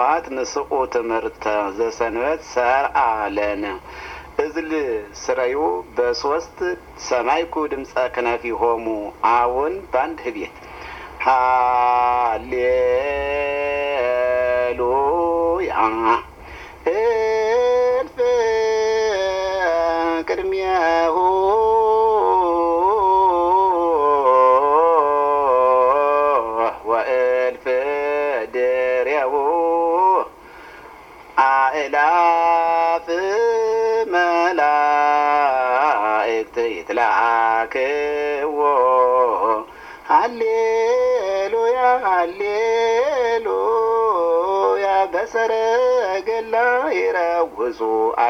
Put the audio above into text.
ሕማማት ንስኡ ትምህርተ ዘሰንበት ሰርአ ለነ እዝል ስረዩ በሶስት ሰማይኩ ድምፀ ክነፊሆሙ አሁን ባንድ ህቤት ሃሌሉያ እልፍ ቅድሚያሁ ወእልፍ ድሬሁ አእላፍ መላእክት ይትላክዎ ሃሌሉያ ሃሌሉያ በሰረገላ ይረውጹ